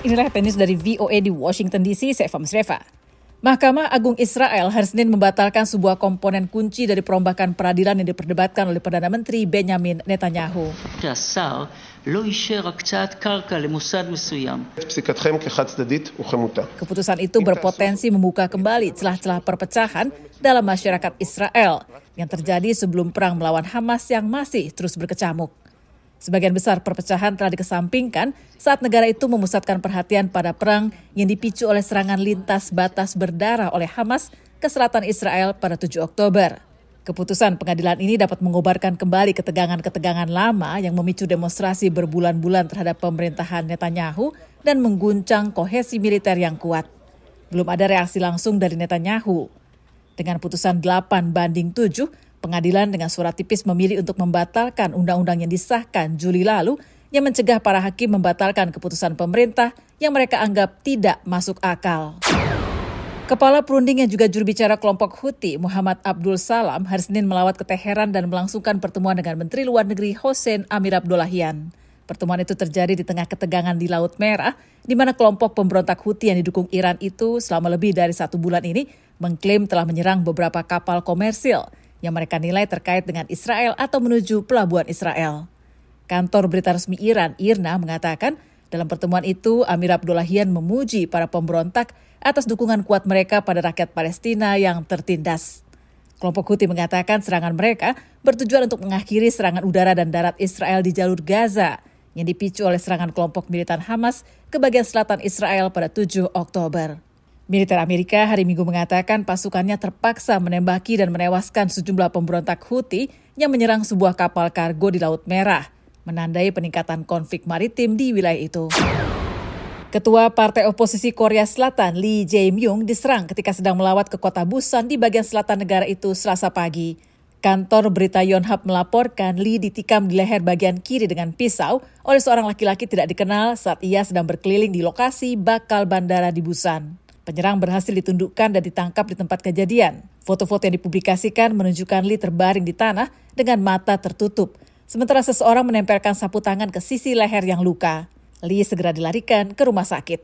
Inilah tenis dari VOA di Washington DC, saya Fahmi Sreva. Mahkamah Agung Israel hari Senin membatalkan sebuah komponen kunci dari perombakan peradilan yang diperdebatkan oleh Perdana Menteri Benjamin Netanyahu. Keputusan itu berpotensi membuka kembali celah-celah perpecahan dalam masyarakat Israel yang terjadi sebelum perang melawan Hamas yang masih terus berkecamuk. Sebagian besar perpecahan telah dikesampingkan saat negara itu memusatkan perhatian pada perang yang dipicu oleh serangan lintas batas berdarah oleh Hamas ke selatan Israel pada 7 Oktober. Keputusan pengadilan ini dapat mengobarkan kembali ketegangan-ketegangan lama yang memicu demonstrasi berbulan-bulan terhadap pemerintahan Netanyahu dan mengguncang kohesi militer yang kuat. Belum ada reaksi langsung dari Netanyahu. Dengan putusan 8-7, pengadilan dengan suara tipis memilih untuk membatalkan undang-undang yang disahkan Juli lalu yang mencegah para hakim membatalkan keputusan pemerintah yang mereka anggap tidak masuk akal. Kepala perunding yang juga juru bicara kelompok Houthi, Muhammad Abdul Salam, hari Senin melawat ke Teheran dan melangsungkan pertemuan dengan Menteri Luar Negeri Hossein Amir-Abdollahian. Pertemuan itu terjadi di tengah ketegangan di Laut Merah, di mana kelompok pemberontak Houthi yang didukung Iran itu selama lebih dari 1 bulan ini mengklaim telah menyerang beberapa kapal komersil yang mereka nilai terkait dengan Israel atau menuju pelabuhan Israel. Kantor berita resmi Iran, IRNA, mengatakan dalam pertemuan itu Amir-Abdollahian memuji para pemberontak atas dukungan kuat mereka pada rakyat Palestina yang tertindas. Kelompok Houthi mengatakan serangan mereka bertujuan untuk mengakhiri serangan udara dan darat Israel di jalur Gaza yang dipicu oleh serangan kelompok militan Hamas ke bagian selatan Israel pada 7 Oktober. Militer Amerika hari Minggu mengatakan pasukannya terpaksa menembaki dan menewaskan sejumlah pemberontak Houthi yang menyerang sebuah kapal kargo di Laut Merah, menandai peningkatan konflik maritim di wilayah itu. Ketua Partai Oposisi Korea Selatan Lee Jae-myung diserang ketika sedang melawat ke kota Busan di bagian selatan negara itu Selasa pagi. Kantor berita Yonhap melaporkan Lee ditikam di leher bagian kiri dengan pisau oleh seorang laki-laki tidak dikenal saat ia sedang berkeliling di lokasi bakal bandara di Busan. Penyerang berhasil ditundukkan dan ditangkap di tempat kejadian. Foto-foto yang dipublikasikan menunjukkan Lee terbaring di tanah dengan mata tertutup, sementara seseorang menempelkan sapu tangan ke sisi leher yang luka. Lee segera dilarikan ke rumah sakit.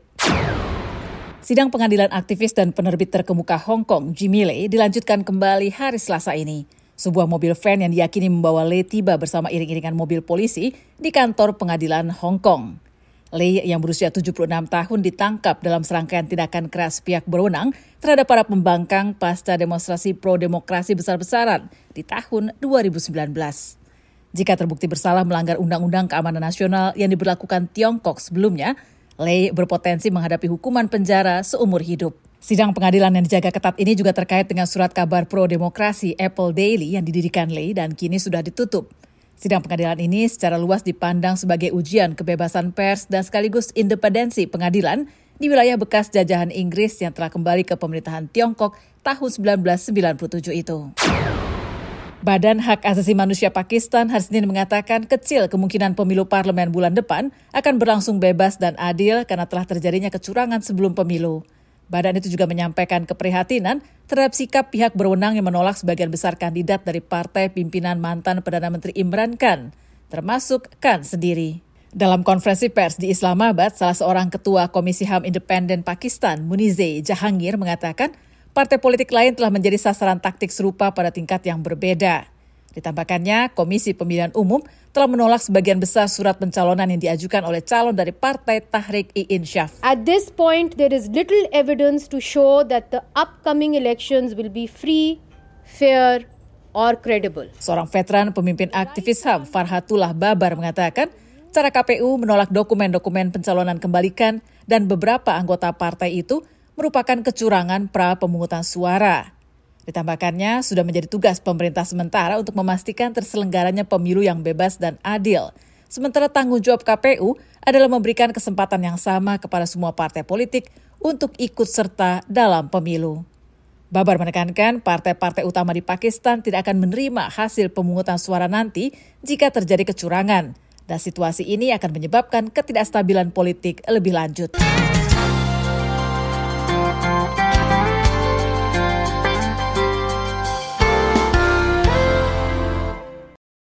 Sidang pengadilan aktivis dan penerbit terkemuka Hong Kong, Jimmy Lai, dilanjutkan kembali hari Selasa ini. Sebuah mobil van yang diyakini membawa Lai tiba bersama iring-iringan mobil polisi di kantor pengadilan Hong Kong. Lai yang berusia 76 tahun ditangkap dalam serangkaian tindakan keras pihak berwenang terhadap para pembangkang pasca demonstrasi pro-demokrasi besar-besaran di tahun 2019. Jika terbukti bersalah melanggar Undang-Undang Keamanan Nasional yang diberlakukan Tiongkok sebelumnya, Lai berpotensi menghadapi hukuman penjara seumur hidup. Sidang pengadilan yang dijaga ketat ini juga terkait dengan surat kabar pro-demokrasi Apple Daily yang didirikan Lai dan kini sudah ditutup. Sidang pengadilan ini secara luas dipandang sebagai ujian kebebasan pers dan sekaligus independensi pengadilan di wilayah bekas jajahan Inggris yang telah kembali ke pemerintahan Tiongkok tahun 1997 itu. Badan Hak Asasi Manusia Pakistan hari Senin mengatakan kecil kemungkinan pemilu parlemen bulan depan akan berlangsung bebas dan adil karena telah terjadinya kecurangan sebelum pemilu. Badan itu juga menyampaikan keprihatinan terhadap sikap pihak berwenang yang menolak sebagian besar kandidat dari partai pimpinan mantan Perdana Menteri Imran Khan, termasuk Khan sendiri. Dalam konferensi pers di Islamabad, salah seorang ketua Komisi HAM Independen Pakistan, Munizeh Jahangir, mengatakan partai politik lain telah menjadi sasaran taktik serupa pada tingkat yang berbeda. Ditambahkannya, Komisi Pemilihan Umum telah menolak sebagian besar surat pencalonan yang diajukan oleh calon dari Partai Tahrik-i-Insyaf. At this point, there is little evidence to show that the upcoming elections will be free, fair, or credible. Seorang veteran pemimpin aktivis HAM, Farhatullah Babar, mengatakan cara KPU menolak dokumen-dokumen pencalonan kembalikan dan beberapa anggota partai itu merupakan kecurangan pra-pemungutan suara. Ditambahkannya, sudah menjadi tugas pemerintah sementara untuk memastikan terselenggaranya pemilu yang bebas dan adil. Sementara tanggung jawab KPU adalah memberikan kesempatan yang sama kepada semua partai politik untuk ikut serta dalam pemilu. Babar menekankan partai-partai utama di Pakistan tidak akan menerima hasil pemungutan suara nanti jika terjadi kecurangan. Dan situasi ini akan menyebabkan ketidakstabilan politik lebih lanjut.